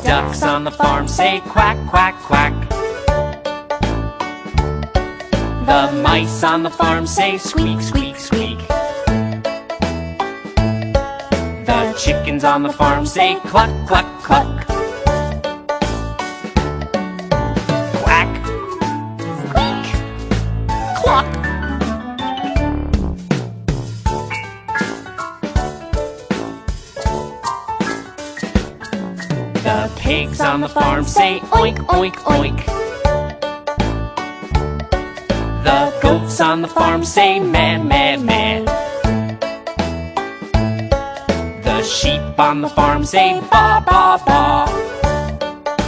ducks on the farm say quack, quack, quack. The mice on the farm say squeak, squeak, squeak. The chickens on the farm say cluck, cluck, cluck. Quack, squeak, cluck. The pigs on the farm say oink, oink, oink. The goats on the farm say meh, meh, meh. The sheep on the farm say ba, ba, ba.